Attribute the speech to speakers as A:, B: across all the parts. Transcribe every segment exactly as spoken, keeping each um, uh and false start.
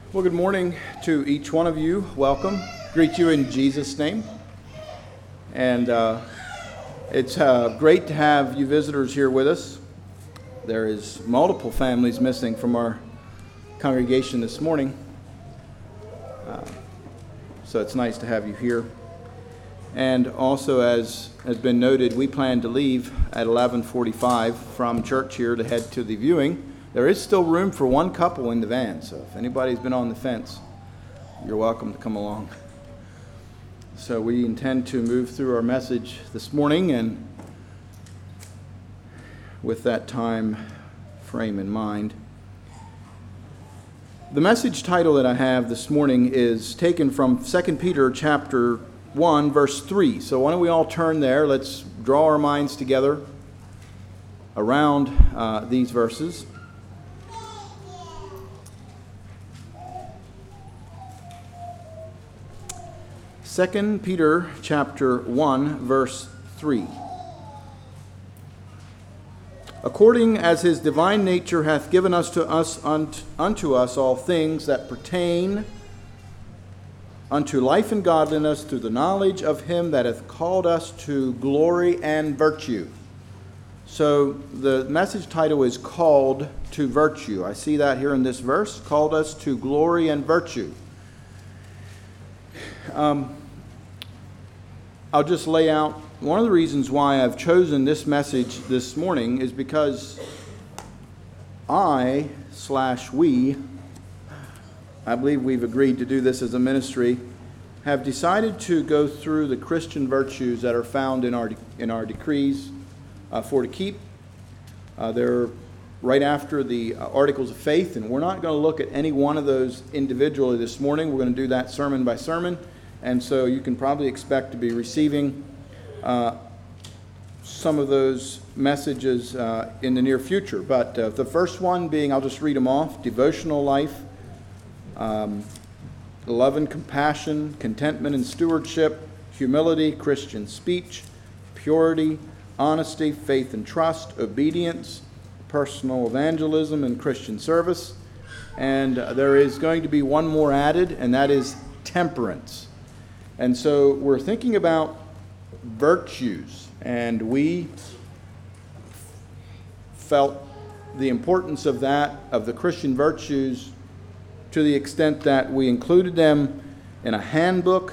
A: Well, good morning to each one of you. Welcome. Greet you in Jesus' name. And uh, it's uh, great to have you visitors here with us. There is multiple families missing from our congregation this morning. Uh, so it's nice to have you here. And also, as has been noted, we plan to leave at eleven forty-five from church here to head to the viewing. There is still room for one couple in the van, so if anybody's been on the fence, you're welcome to come along. So we intend to move through our message this morning, and with that time frame in mind. The message title that I have this morning is taken from Second Peter chapter one, verse three. So why don't we all turn there? Let's draw our minds together around uh, these verses. Second Peter chapter one, verse three. According as his divine nature hath given us to us unto, unto us all things that pertain unto life and godliness through the knowledge of him that hath called us to glory and virtue. So the message title is Called to Virtue. I see that here in this verse, called us to glory and virtue. Um, I'll just lay out one of the reasons why I've chosen this message this morning is because I slash we, I believe we've agreed to do this as a ministry, have decided to go through the Christian virtues that are found in our in our decrees uh, for to keep. Uh, they're right after the uh, Articles of Faith, and we're not going to look at any one of those individually this morning. We're going to do that sermon by sermon. And so you can probably expect to be receiving uh, some of those messages uh, in the near future. But uh, the first one being, I'll just read them off, devotional life, um, love and compassion, contentment and stewardship, humility, Christian speech, purity, honesty, faith and trust, obedience, personal evangelism, and Christian service. And uh, there is going to be one more added, and that is temperance. And so we're thinking about virtues, and we felt the importance of that, of the Christian virtues, to the extent that we included them in a handbook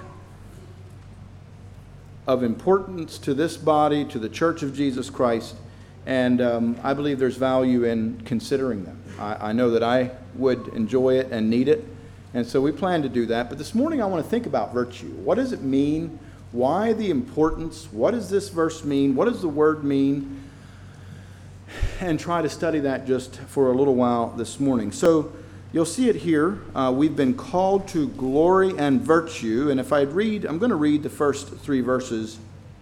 A: of importance to this body, to the Church of Jesus Christ, and um, I believe there's value in considering them. I, I know that I would enjoy it and need it. And so we plan to do that. But this morning I want to think about virtue. What does it mean? Why the importance? What does this verse mean? What does the word mean? And try to study that just for a little while this morning. So you'll see it here. Uh, we've been called to glory and virtue. And if I read, I'm going to read the first three verses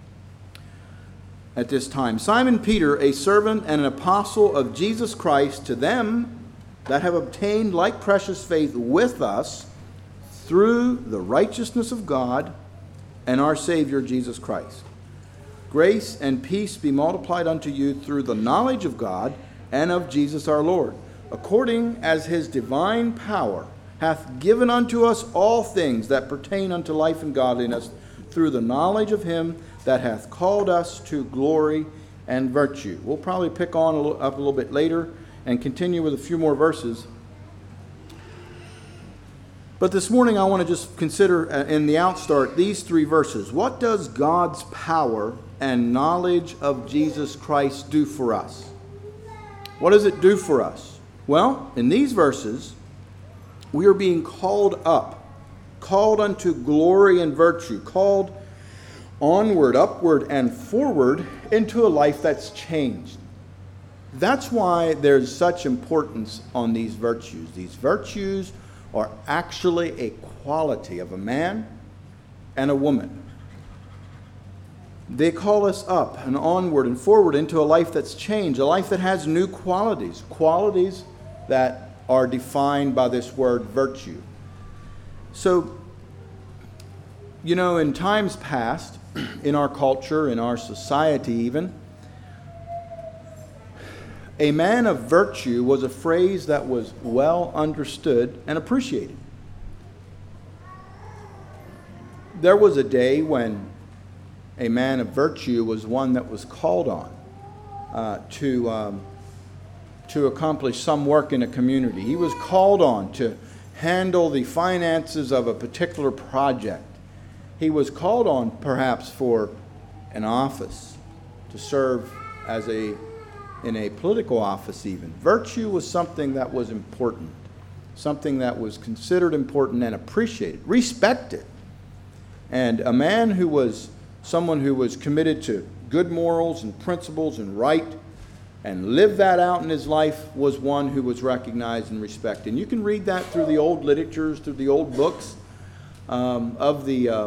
A: at this time. Simon Peter, a servant and an apostle of Jesus Christ, to them that have obtained like precious faith with us through the righteousness of God and our Savior Jesus Christ. Grace and peace be multiplied unto you through the knowledge of God and of Jesus our Lord, according as his divine power hath given unto us all things that pertain unto life and godliness through the knowledge of him that hath called us to glory and virtue. We'll probably pick on a little, up a little bit later and continue with a few more verses. But this morning I want to just consider in the outstart these three verses. What does God's power and knowledge of Jesus Christ do for us? What does it do for us? Well, in these verses, we are being called up, called unto glory and virtue, called onward, upward, and forward into a life that's changed. That's why there's such importance on these virtues. These virtues are actually a quality of a man and a woman. They call us up and onward and forward into a life that's changed, a life that has new qualities, qualities that are defined by this word virtue. So, you know, in times past, in our culture, in our society even, a man of virtue was a phrase that was well understood and appreciated. there was a day when a man of virtue was one that was called on uh, to, um, to accomplish some work in a community. He was called on to handle the finances of a particular project. He was called on perhaps for an office, to serve as a in a political office even. Virtue was something that was important, something that was considered important and appreciated, respected. And a man who was someone who was committed to good morals and principles and right and lived that out in his life was one who was recognized and respected. And you can read that through the old literatures, through the old books um, of the uh,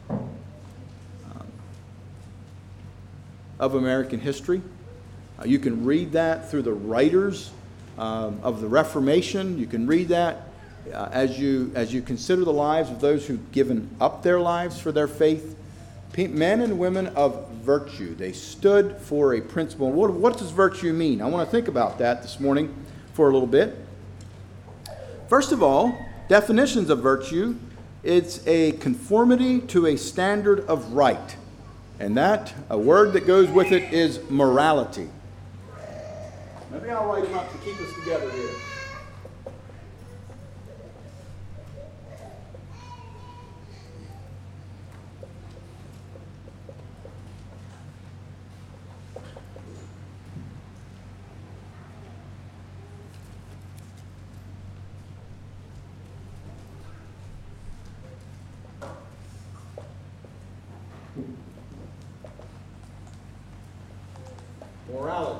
A: of American history. Uh, you can read that through the writers um, of the Reformation. You can read that uh, as you as you consider the lives of those who've given up their lives for their faith. Pe- men and women of virtue. They stood for a principle. What, what does virtue mean? I want to think about that this morning for a little bit. First of all, definitions of virtue. It's a conformity to a standard of right. And that, a word that goes with it, is morality. Maybe I'll write them up to keep us together here. Morality.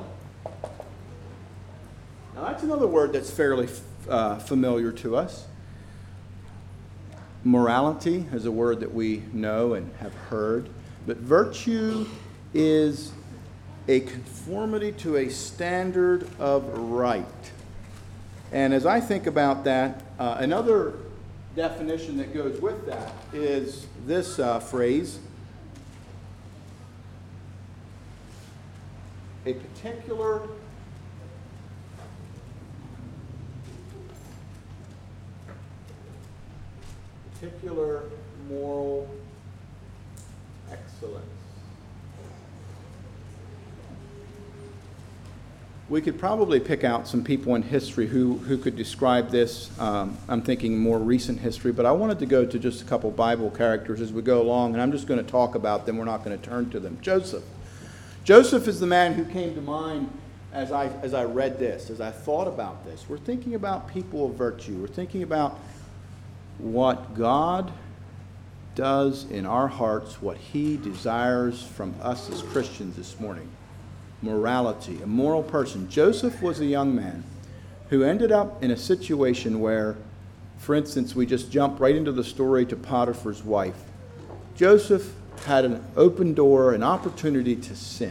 A: Now that's another word that's fairly uh, familiar to us. Morality is a word that we know and have heard, but virtue is a conformity to a standard of right. And as I think about that, uh, another definition that goes with that is this uh, phrase: a particular particular moral excellence. We could probably pick out some people in history who, who could describe this. Um, I'm thinking more recent history, but I wanted to go to just a couple Bible characters as we go along, and I'm just going to talk about them. We're not going to turn to them. Joseph. Joseph is the man who came to mind as I as I read this, as I thought about this. We're thinking about people of virtue. We're thinking about what God does in our hearts, what He desires from us as Christians this morning. Morality, a moral person. Joseph was a young man who ended up in a situation where, for instance, we just jump right into the story to Potiphar's wife. Joseph had an open door, an opportunity to sin.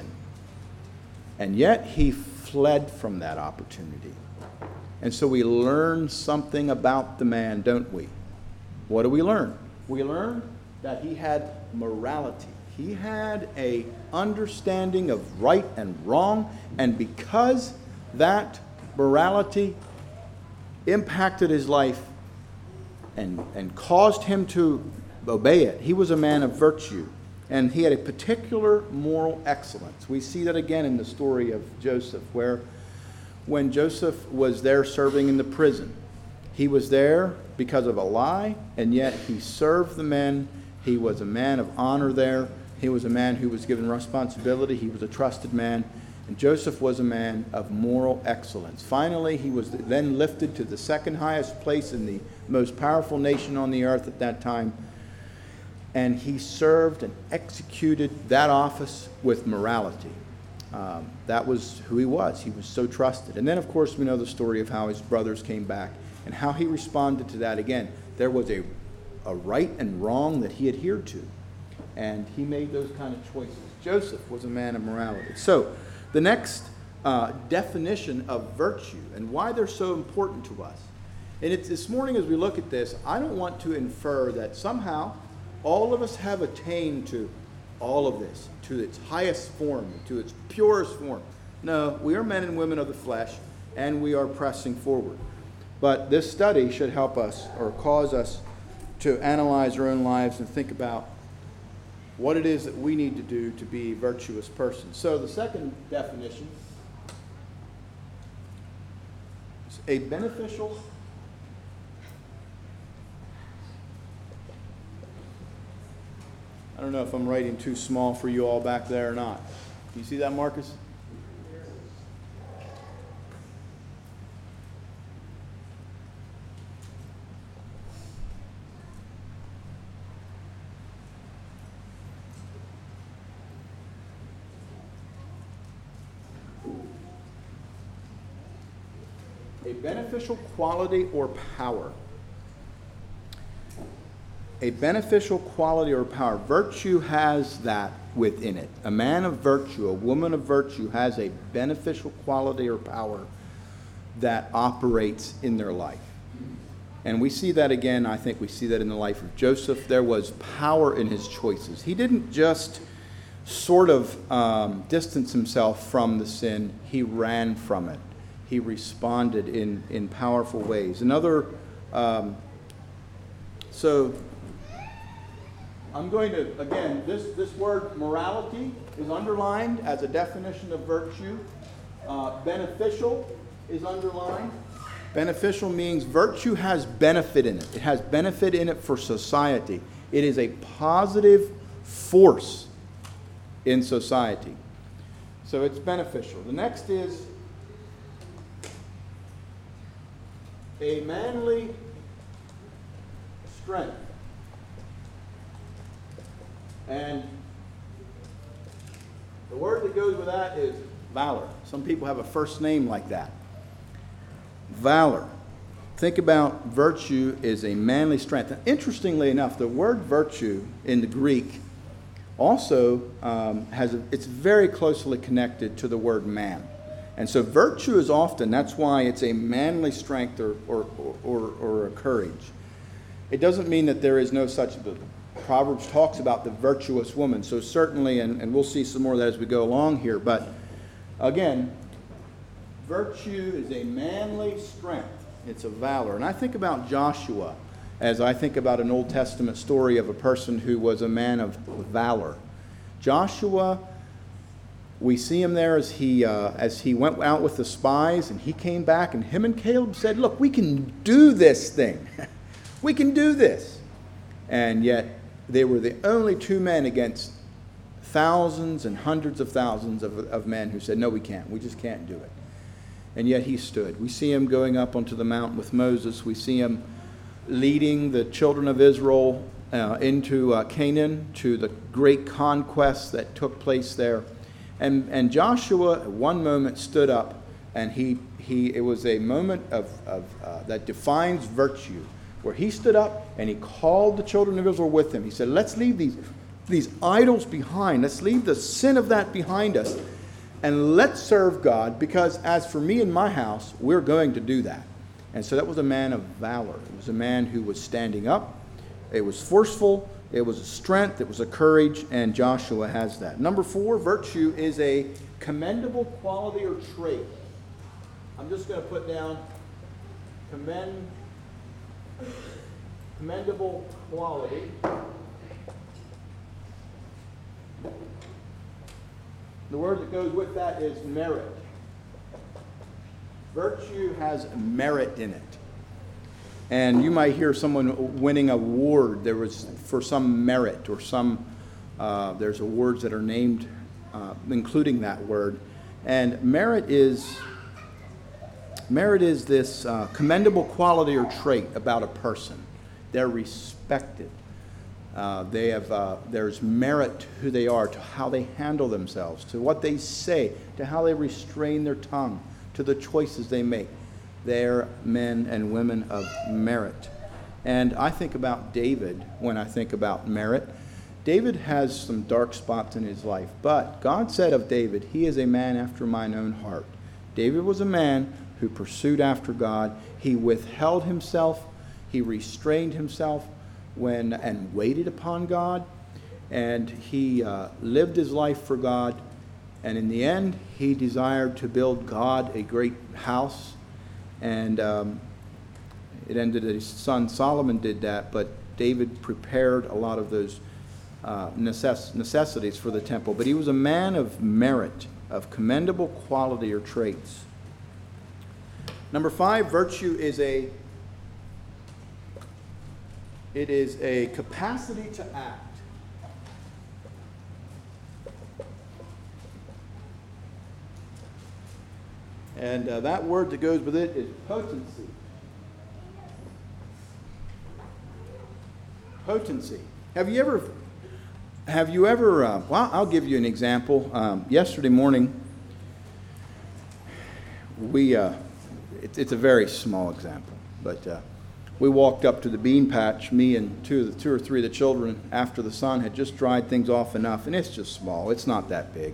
A: And yet he fled from that opportunity. And so we learn something about the man, don't we? What do we learn? We learn that he had morality. He had a understanding of right and wrong, and because that morality impacted his life and, and caused him to obey it, he was a man of virtue. And he had a particular moral excellence. We see that again in the story of Joseph, where when Joseph was there serving in the prison, he was there because of a lie, and yet he served the men. He was a man of honor there. He was a man who was given responsibility. He was a trusted man. And Joseph was a man of moral excellence. Finally, he was then lifted to the second highest place in the most powerful nation on the earth at that time. And he served and executed that office with morality. Um, that was who he was. He was so trusted. And then, of course, we know the story of how his brothers came back and how he responded to that. Again, there was a, a right and wrong that he adhered to. And he made those kind of choices. Joseph was a man of morality. So, the next uh, definition of virtue and why they're so important to us. And it's, this morning as we look at this, I don't want to infer that somehow all of us have attained to all of this, to its highest form, to its purest form. No, we are men and women of the flesh, and we are pressing forward. But this study should help us or cause us to analyze our own lives and think about what it is that we need to do to be a virtuous person. So the second definition is a beneficial I don't know if I'm writing too small for you all back there or not. Do you see that, Marcus? A beneficial quality or power. A beneficial quality or power. Virtue has that within it. A man of virtue, a woman of virtue has a beneficial quality or power that operates in their life. And we see that again, I think we see that in the life of Joseph. There was power in his choices. He didn't just sort of um, distance himself from the sin, he ran from it. He responded in, in powerful ways. Another, um, so I'm going to, again, this, this word morality is underlined as a definition of virtue. Uh, beneficial is underlined. Beneficial means virtue has benefit in it. It has benefit in it for society. It is a positive force in society. So it's beneficial. The next is a manly strength. And the word that goes with that is valor. Some people have a first name like that. Valor. Think about virtue is a manly strength. And interestingly enough, the word virtue in the Greek also um, has a, it's very closely connected to the word man. And so virtue is often, that's why it's a manly strength or, or, or, or a courage. It doesn't mean that there is no such, Proverbs talks about the virtuous woman. So certainly, and, and we'll see some more of that as we go along here. But again, virtue is a manly strength. It's a valor. And I think about Joshua as I think about an Old Testament story of a person who was a man of valor. Joshua, we see him there as he uh, as he went out with the spies, and he came back, and him and Caleb said, look, we can do this thing. We can do this. And yet they were the only two men against thousands and hundreds of thousands of, of men who said, no, we can't. We just can't do it. And yet he stood. We see him going up onto the mountain with Moses. We see him leading the children of Israel uh, into uh, Canaan, to the great conquest that took place there. And, and Joshua at one moment stood up, and he, he it was a moment of, of uh, that defines virtue, where he stood up and he called the children of Israel with him. He said, let's leave these, these idols behind. Let's leave the sin of that behind us. And let's serve God, because as for me and my house, we're going to do that. And so that was a man of valor. It was a man who was standing up. It was forceful. It was a strength. It was a courage. And Joshua has that. Number four, virtue is a commendable quality or trait. I'm just going to put down commend, commendable quality. The word that goes with that is merit. Virtue has merit in it. And you might hear someone winning an award. There was for some merit or some, uh, there's awards that are named uh, including that word. And merit is, merit is this uh, commendable quality or trait about a person. They're respected. Uh, they have, uh, there's merit to who they are, to how they handle themselves, to what they say, to how they restrain their tongue, to the choices they make. They're men and women of merit. And I think about David when I think about merit. David has some dark spots in his life, but God said of David, he is a man after mine own heart. David was a man who pursued after God. He withheld himself. He restrained himself when and waited upon God, and he uh, lived his life for God, and in the end he desired to build God a great house, and um, it ended that his son Solomon did that, but David prepared a lot of those uh, necess- necessities for the temple. But he was a man of merit, of commendable quality or traits. Number five, virtue is a it is a capacity to act. And uh, that word that goes with it is potency. Potency. Have you ever, have you ever, uh, well, I'll give you an example. Um, yesterday morning, we, uh, it, it's a very small example, but uh, we walked up to the bean patch, me and two, of the, two or three of the children, after the sun had just dried things off enough, and it's just small. It's not that big.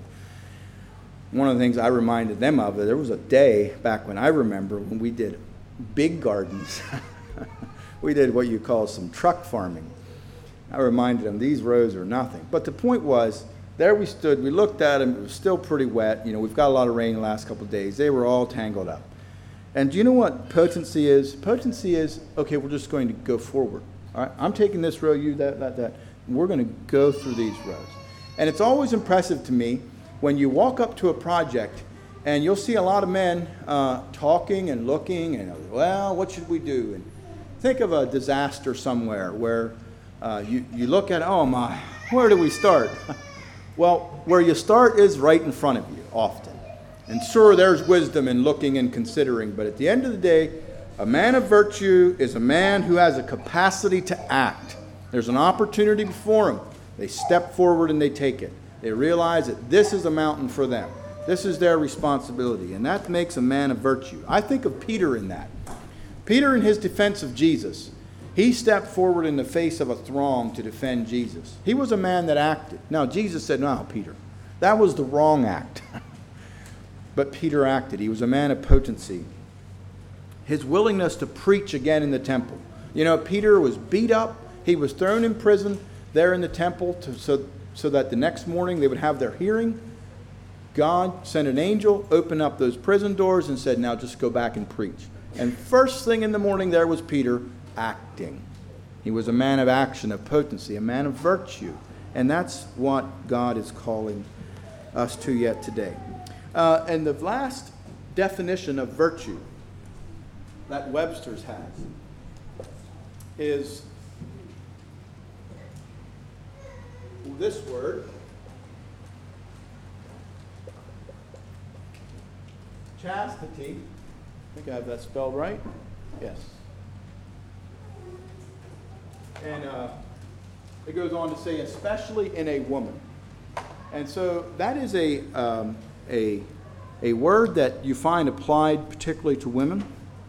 A: One of the things I reminded them of, there was a day back when I remember when we did big gardens. We did what you call some truck farming. I reminded them, these rows are nothing. But the point was, there we stood, we looked at them, it was still pretty wet. You know, we've got a lot of rain the last couple of days. They were all tangled up. And do you know what potency is? Potency is, okay, we're just going to go forward. All right, I'm taking this row, you that, that, that. We're going to go through these rows. And it's always impressive to me when you walk up to a project and you'll see a lot of men uh, talking and looking and, well, what should we do? And think of a disaster somewhere where uh, you, you look at, oh my, where do we start? Well, where you start is right in front of you often. And sure, there's wisdom in looking and considering, but at the end of the day, a man of virtue is a man who has a capacity to act. There's an opportunity before him. They step forward and they take it. They realize that this is a mountain for them. This is their responsibility, and that makes a man of virtue. I think of Peter in that. Peter, in his defense of Jesus, he stepped forward in the face of a throng to defend Jesus. He was a man that acted. Now, Jesus said, no, Peter, that was the wrong act. But Peter acted. He was a man of potency. His willingness to preach again in the temple. You know, Peter was beat up. He was thrown in prison there in the temple to, so so that the next morning they would have their hearing. God sent an angel, opened up those prison doors, and said, now just go back and preach. And first thing in the morning there was Peter acting. He was a man of action, of potency, a man of virtue. And that's what God is calling us to yet today. Uh, and the last definition of virtue that Webster's has is this word, chastity. I think I have that spelled right. Yes. And uh, it goes on to say, especially in a woman. And so that is a, um, a, a word that you find applied particularly to women.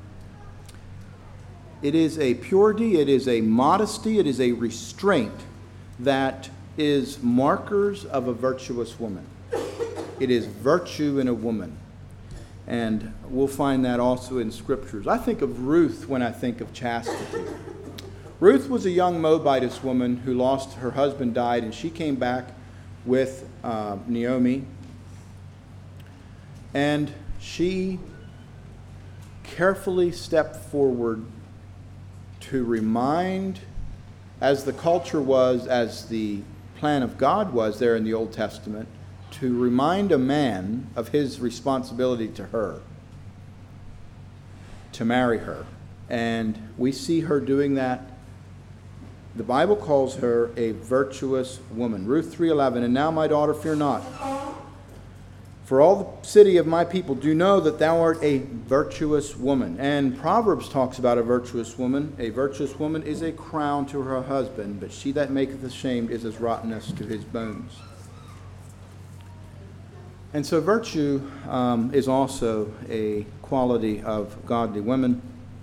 A: It is a purity, it is a modesty, it is a restraint that is markers of a virtuous woman. It is virtue in a woman. And we'll find that also in scriptures. I think of Ruth when I think of chastity. Ruth was a young Moabitess woman who lost, her husband died, and she came back with uh, Naomi. And she carefully stepped forward to remind, as the culture was, as the plan of God was there in the Old Testament, to remind a man of his responsibility to her, to marry her. And we see her doing that. The Bible calls her a virtuous woman. Ruth three eleven, and now, my daughter, fear not. For all the city of my people do know that thou art a virtuous woman. And Proverbs talks about a virtuous woman. A virtuous woman is a crown to her husband, but she that maketh ashamed is as rottenness to his bones. And so virtue um, is also a quality of godly women.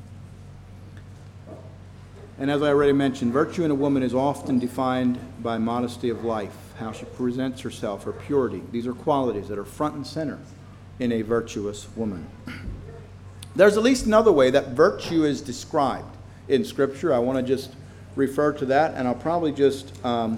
A: And as I already mentioned, virtue in a woman is often defined by modesty of life, how she presents herself, her purity. These are qualities that are front and center in a virtuous woman. There's at least another way that virtue is described in Scripture. I want to just refer to that, and I'll probably just um,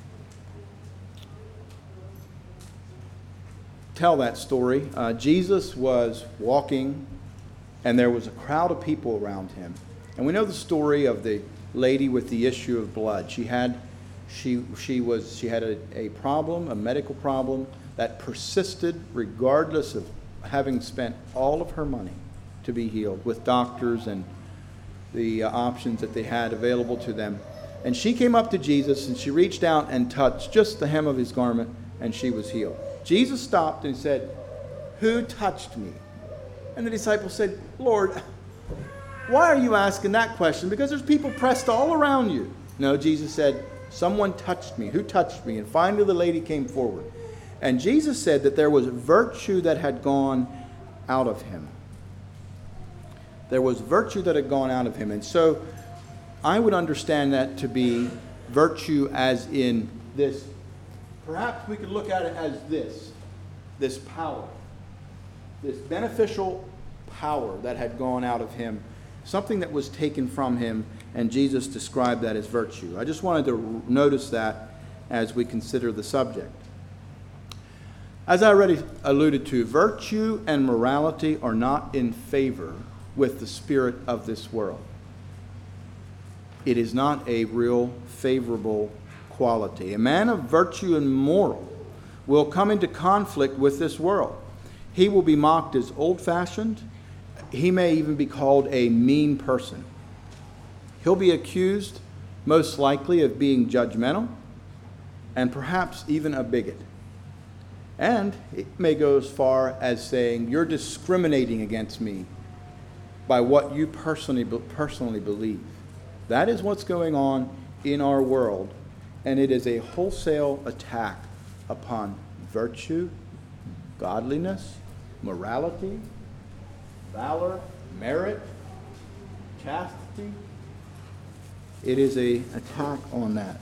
A: tell that story. Uh, Jesus was walking, and there was a crowd of people around him. And we know the story of the lady with the issue of blood. She had, she, she was, she had a, a problem, a medical problem that persisted regardless of having spent all of her money to be healed with doctors and the uh, options that they had available to them. And she came up to Jesus and she reached out and touched just the hem of his garment, and she was healed. Jesus stopped and said, "Who touched me?" And the disciples said, "Lord, why are you asking that question? Because there's people pressed all around you." No, Jesus said, "Someone touched me." Who touched me? And finally the lady came forward. And Jesus said that there was virtue that had gone out of him. There was virtue that had gone out of him. And so I would understand that to be virtue as in this. Perhaps we could look at it as this. This power. This beneficial power that had gone out of him. Something that was taken from him, and Jesus described that as virtue. I just wanted to notice that as we consider the subject. As I already alluded to, virtue and morality are not in favor with the spirit of this world. It is not a real favorable quality. A man of virtue and moral will come into conflict with this world. He will be mocked as old-fashioned. He may even be called a mean person. He'll be accused, most likely, of being judgmental and perhaps even a bigot. And it may go as far as saying, "You're discriminating against me by what you personally personally believe." That is what's going on in our world, and it is a wholesale attack upon virtue, godliness, morality, valor, merit, chastity. It is an attack on that.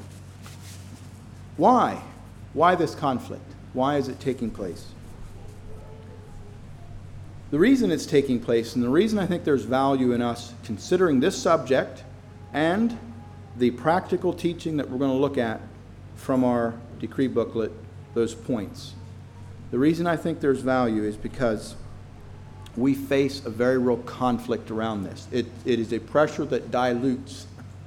A: Why? Why this conflict? Why is it taking place? The reason it's taking place, and the reason I think there's value in us considering this subject and the practical teaching that we're going to look at from our decree booklet, those points. The reason I think there's value is because we face a very real conflict around this. It, it is a pressure that dilutes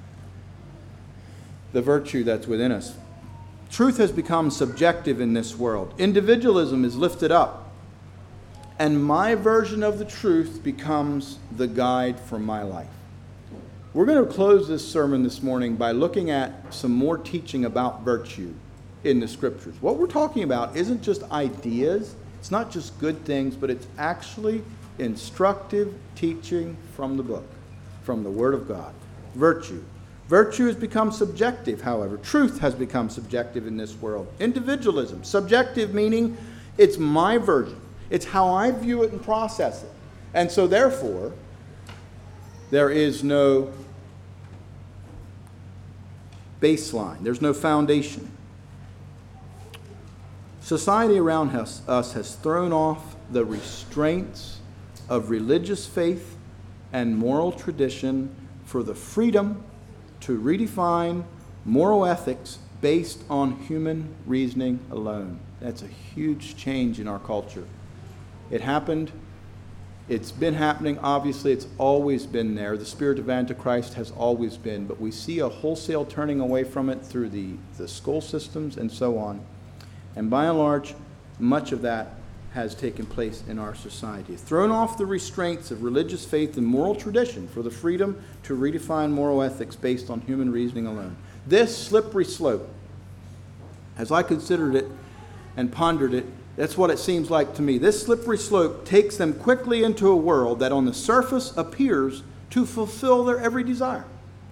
A: the virtue that's within us. Truth has become subjective in this world. Individualism is lifted up. And my version of the truth becomes the guide for my life. We're going to close this sermon this morning by looking at some more teaching about virtue in the Scriptures. What we're talking about isn't just ideas. It's not just good things, but it's actually instructive teaching from the book, from the Word of God. Virtue. Virtue has become subjective, however. Truth has become subjective in this world. Individualism. Subjective meaning it's my version. It's how I view it and process it. And so therefore, there is no baseline. There's no foundation. Society around us, us has thrown off the restraints of religious faith and moral tradition for the freedom to redefine moral ethics based on human reasoning alone. That's a huge change in our culture. It happened. It's been happening. Obviously, it's always been there. The spirit of Antichrist has always been, but we see a wholesale turning away from it through the, the school systems and so on. And by and large, much of that has taken place in our society. Thrown off the restraints of religious faith and moral tradition for the freedom to redefine moral ethics based on human reasoning alone. This slippery slope, as I considered it and pondered it, that's what it seems like to me. This slippery slope takes them quickly into a world that on the surface appears to fulfill their every desire.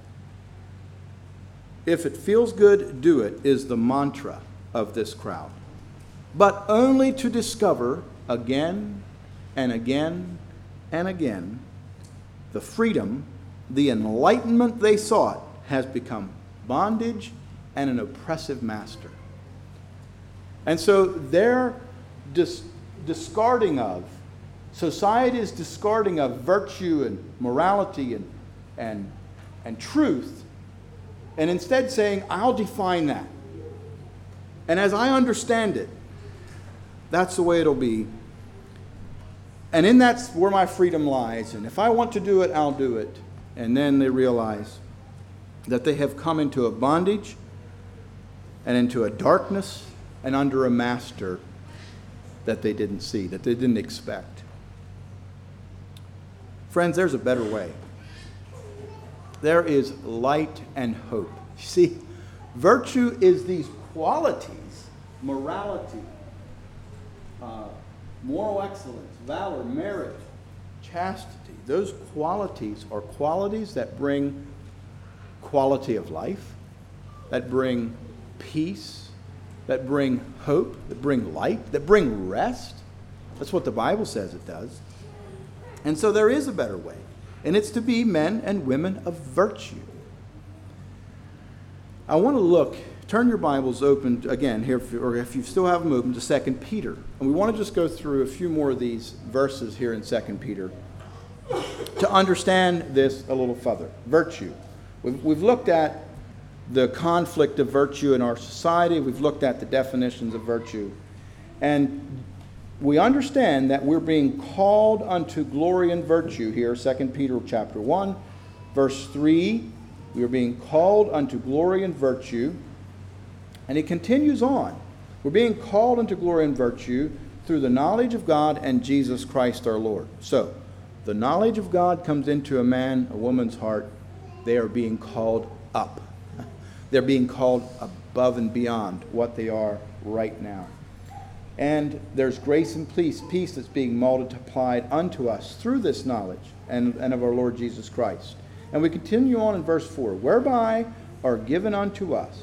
A: If it feels good, do it, is the mantra of this crowd. But only to discover again and again and again the freedom, the enlightenment they sought has become bondage and an oppressive master. And so their dis- discarding of, society is discarding of virtue and morality and, and, and truth, and instead saying, I'll define that. And as I understand it, that's the way it'll be. And in that's where my freedom lies. And if I want to do it, I'll do it. and then they realize that they have come into a bondage and into a darkness and under a master that they didn't see, that they didn't expect. Friends, there's a better way. There is light and hope. You see, virtue is these qualities: morality, uh, moral excellence, valor, merit, chastity. Those qualities are qualities that bring quality of life, that bring peace, that bring hope, that bring light, that bring rest. That's what the Bible says it does. And so there is a better way, and it's to be men and women of virtue. I want to look, turn your Bibles open again here, or if you still have them open, to Second Peter. And we want to just go through a few more of these verses here in Second Peter to understand this a little further. Virtue. We've, we've looked at the conflict of virtue in our society. We've looked at the definitions of virtue. And we understand that we're being called unto glory and virtue here, Second Peter chapter one, verse three. We are being called unto glory and virtue. And it continues on. We're being called unto glory and virtue through the knowledge of God and Jesus Christ our Lord. So, the knowledge of God comes into a man, a woman's heart. They are being called up. They're being called above and beyond what they are right now. And there's grace and peace, peace that's being multiplied unto us through this knowledge and, and of our Lord Jesus Christ. And we continue on in verse four. Whereby are given unto us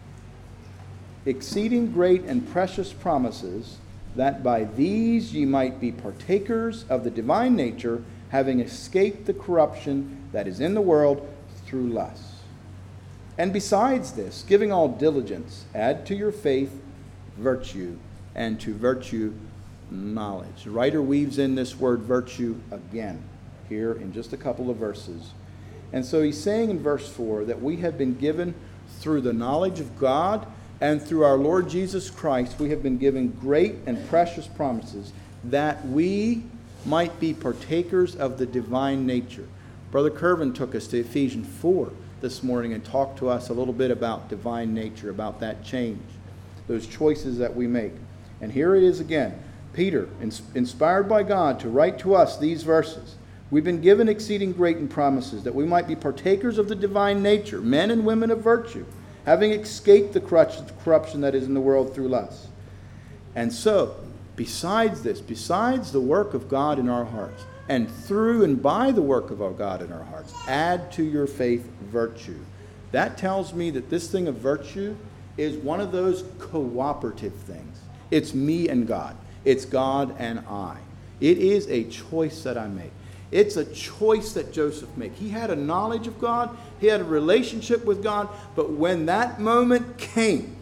A: exceeding great and precious promises, that by these ye might be partakers of the divine nature, having escaped the corruption that is in the world through lust. And besides this, giving all diligence, add to your faith virtue, and to virtue knowledge. The writer weaves in this word virtue again here in just a couple of verses. And so he's saying in verse four that we have been given through the knowledge of God and through our Lord Jesus Christ, we have been given great and precious promises that we might be partakers of the divine nature. Brother Curvin took us to Ephesians four this morning and talked to us a little bit about divine nature, about that change, those choices that we make. And here it is again. Peter, inspired by God to write to us these verses. We've been given exceeding great and promises that we might be partakers of the divine nature, men and women of virtue, having escaped the corruption that is in the world through lust. And so, besides this, besides the work of God in our hearts, and through and by the work of our God in our hearts, add to your faith virtue. That tells me that this thing of virtue is one of those cooperative things. It's me and God. It's God and I. It is a choice that I make. It's a choice that Joseph made. He had a knowledge of God. He had a relationship with God. But when that moment came,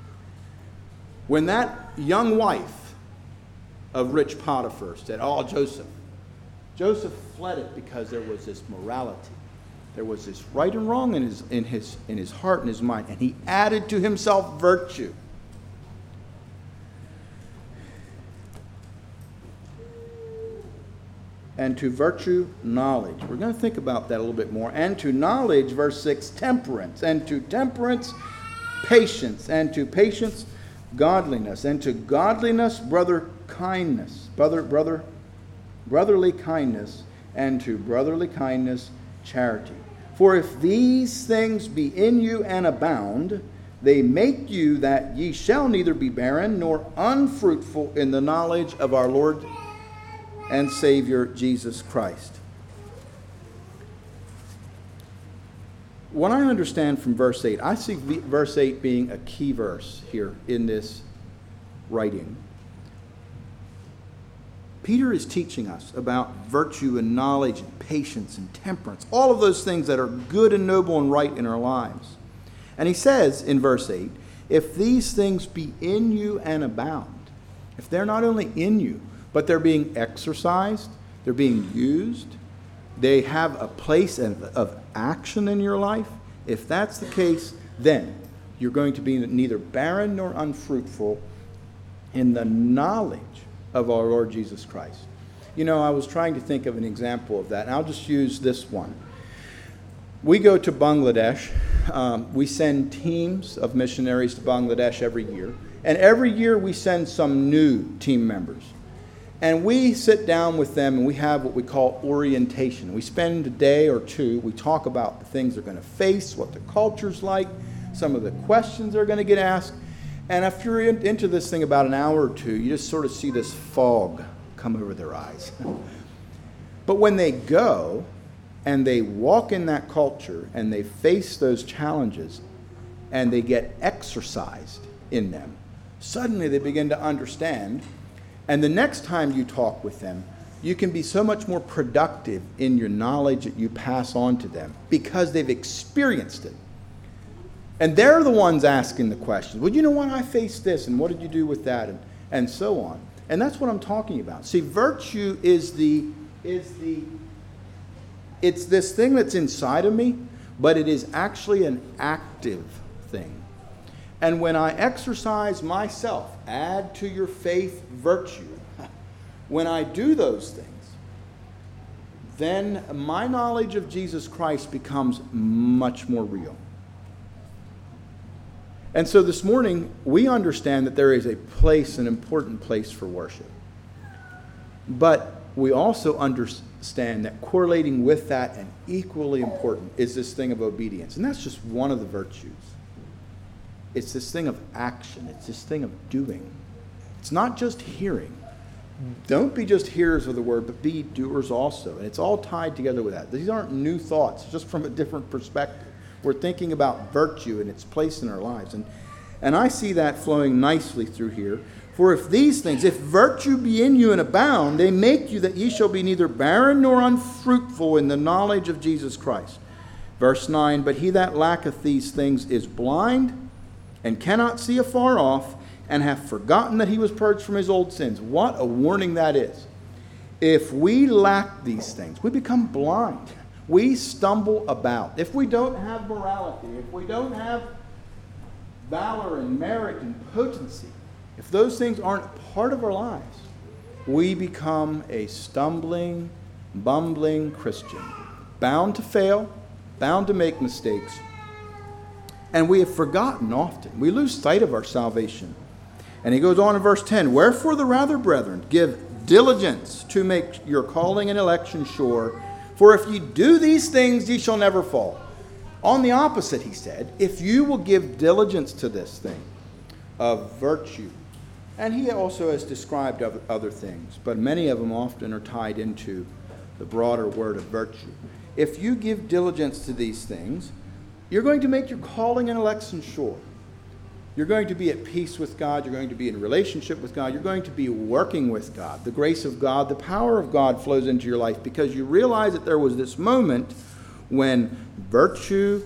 A: when that young wife of rich Potiphar said, "Oh, Joseph," Joseph fled it because there was this morality. There was this right and wrong in his, in his, in his heart and his mind. And he added to himself virtue. And to virtue, knowledge. We're going to think about that a little bit more. And to knowledge, verse six, temperance. And to temperance, patience. And to patience, godliness. And to godliness, brother kindness. Brother, brother, brotherly kindness. And to brotherly kindness, charity. For if these things be in you and abound, they make you that ye shall neither be barren nor unfruitful in the knowledge of our Lord and Savior Jesus Christ. What I understand from verse eight, I see verse eight being a key verse here in this writing. Peter is teaching us about virtue and knowledge and patience and temperance, all of those things that are good and noble and right in our lives. And he says in verse eight, if these things be in you and abound, if they're not only in you, but they're being exercised, they're being used, they have a place of action in your life. If that's the case, then you're going to be neither barren nor unfruitful in the knowledge of our Lord Jesus Christ. You know, I was trying to think of an example of that, and I'll just use this one. We go to Bangladesh. Um, we send teams of missionaries to Bangladesh every year. And every year we send some new team members. And we sit down with them and we have what we call orientation. We spend a day or two, we talk about the things they're going to face, what the culture's like, some of the questions they're going to get asked. And after you're in, into this thing about an hour or two, you just sort of see this fog come over their eyes. But when they go and they walk in that culture and they face those challenges and they get exercised in them, suddenly they begin to understand. And the next time you talk with them, you can be so much more productive in your knowledge that you pass on to them because they've experienced it. And they're the ones asking the questions. Well, you know what? I faced this, and what did you do with that, and, and so on. And that's what I'm talking about. See, virtue is the is the it's this thing that's inside of me, but it is actually an active thing. And when I exercise myself, add to your faith virtue, when I do those things, then my knowledge of Jesus Christ becomes much more real. And so this morning, we understand that there is a place, an important place for worship. But we also understand that correlating with that and equally important is this thing of obedience. And that's just one of the virtues. It's this thing of action. It's this thing of doing. It's not just hearing. Don't be just hearers of the word, but be doers also. And it's all tied together with that. These aren't new thoughts, just from a different perspective. We're thinking about virtue and its place in our lives. And, and I see that flowing nicely through here. For if these things, if virtue be in you and abound, they make you that ye shall be neither barren nor unfruitful in the knowledge of Jesus Christ. Verse nine, but he that lacketh these things is blind, and cannot see afar off, and hath forgotten that he was purged from his old sins. What a warning that is. If we lack these things, we become blind. We stumble about. If we don't have morality, if we don't have valor and merit and potency, if those things aren't part of our lives, we become a stumbling, bumbling Christian, bound to fail, bound to make mistakes. And we have forgotten often. We lose sight of our salvation. And he goes on in verse ten, wherefore the rather, brethren, give diligence to make your calling and election sure. For if ye do these things, ye shall never fall. On the opposite, he said, if you will give diligence to this thing of virtue. And he also has described other things, but many of them often are tied into the broader word of virtue. If you give diligence to these things, you're going to make your calling and election sure. You're going to be at peace with God. You're going to be in relationship with God. You're going to be working with God. The grace of God, the power of God flows into your life because you realize that there was this moment when virtue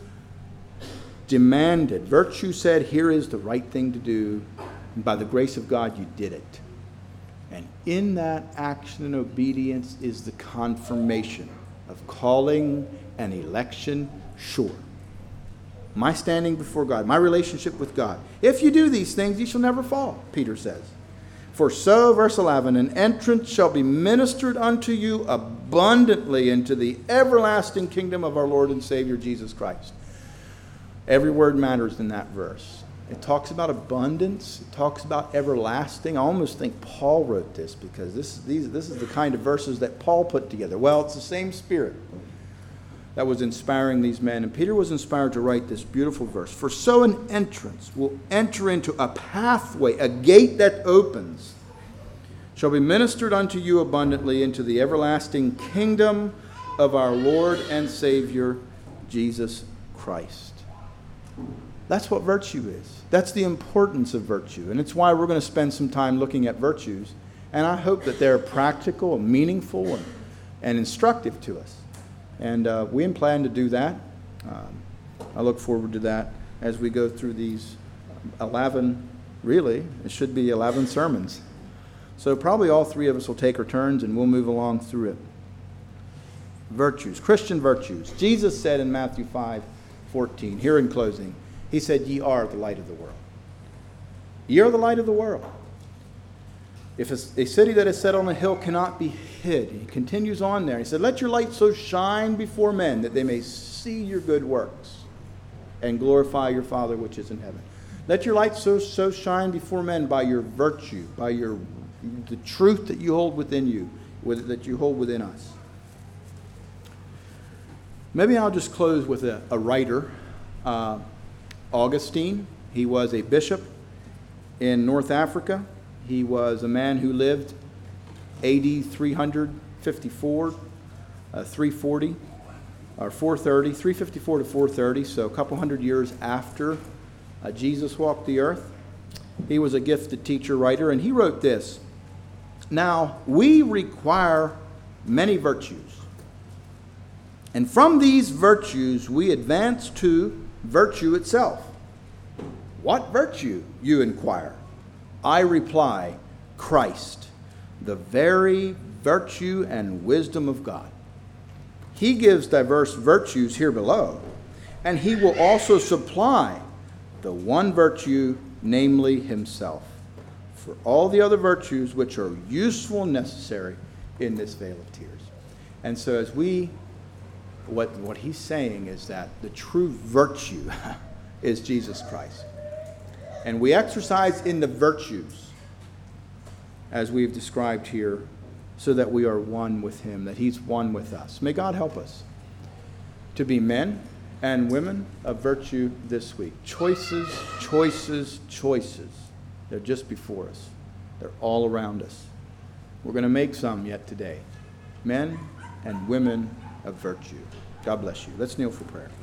A: demanded. Virtue said, here is the right thing to do. And by the grace of God, you did it. And in that action and obedience is the confirmation of calling and election sure. My standing before God, my relationship with God. If you do these things, you shall never fall, Peter says. For so, verse eleven, an entrance shall be ministered unto you abundantly into the everlasting kingdom of our Lord and Savior Jesus Christ. Every word matters in that verse. It talks about abundance. It talks about everlasting. I almost think Paul wrote this because this, these, this is the kind of verses that Paul put together. Well, it's the same Spirit that was inspiring these men. And Peter was inspired to write this beautiful verse. For so an entrance will enter into a pathway, a gate that opens, shall be ministered unto you abundantly into the everlasting kingdom of our Lord and Savior, Jesus Christ. That's what virtue is. That's the importance of virtue. And it's why we're going to spend some time looking at virtues. And I hope that they're practical and meaningful and, and instructive to us. And uh, we plan to do that. Um, I look forward to that as we go through these eleven, really, it should be eleven sermons. So probably all three of us will take our turns and we'll move along through it. Virtues, Christian virtues. Jesus said in Matthew five fourteen, here in closing, he said, ye are the light of the world. Ye are the light of the world. If a, a city that is set on a hill cannot be hid. He continues on there. He said, let your light so shine before men that they may see your good works and glorify your Father which is in heaven. Let your light so, so shine before men by your virtue, by your the truth that you hold within you, with, that you hold within us. Maybe I'll just close with a, a writer, uh, Augustine. He was a bishop in North Africa. He was a man who lived A D three fifty-four, uh, three forty, or four thirty, three fifty-four to four thirty, so a couple hundred years after uh, Jesus walked the earth. He was a gifted teacher, writer, and he wrote this. Now, we require many virtues, and from these virtues we advance to virtue itself. What virtue, you inquire? I reply, Christ, the very virtue and wisdom of God. He gives diverse virtues here below, and he will also supply the one virtue, namely himself, for all the other virtues which are useful and necessary in this vale of tears. And so as we, what, what he's saying is that the true virtue is Jesus Christ. And we exercise in the virtues as we've described here so that we are one with him, that he's one with us. May God help us to be men and women of virtue this week. Choices, choices, choices. They're just before us. They're all around us. We're going to make some yet today. Men and women of virtue. God bless you. Let's kneel for prayer.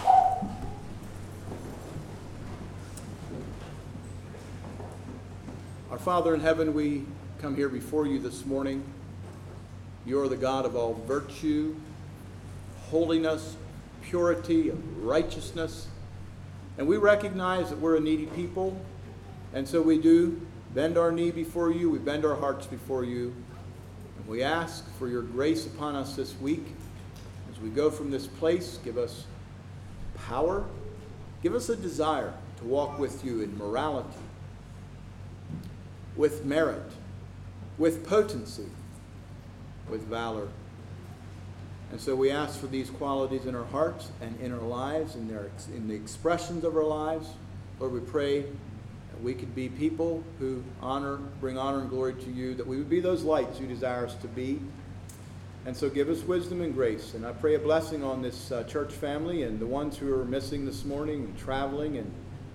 A: Our Father in heaven, we come here before you this morning. You are the God of all virtue, holiness, purity, and righteousness. And we recognize that we're a needy people, and so we do bend our knee before you, we bend our hearts before you, and we ask for your grace upon us this week. As we go from this place, give us power, give us a desire to walk with you in morality, with merit, with potency, with valor. And so we ask for these qualities in our hearts and in our lives, in, their, in the expressions of our lives. Lord, we pray that we could be people who honor, bring honor and glory to you, that we would be those lights you desire us to be. And so give us wisdom and grace. And I pray a blessing on this uh, church family and the ones who are missing this morning and traveling. And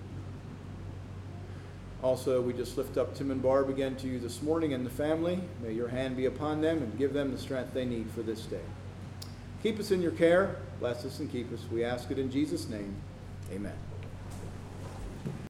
A: also, we just lift up Tim and Barb again to you this morning and the family. May your hand be upon them and give them the strength they need for this day. Keep us in your care. Bless us and keep us. We ask it in Jesus' name. Amen.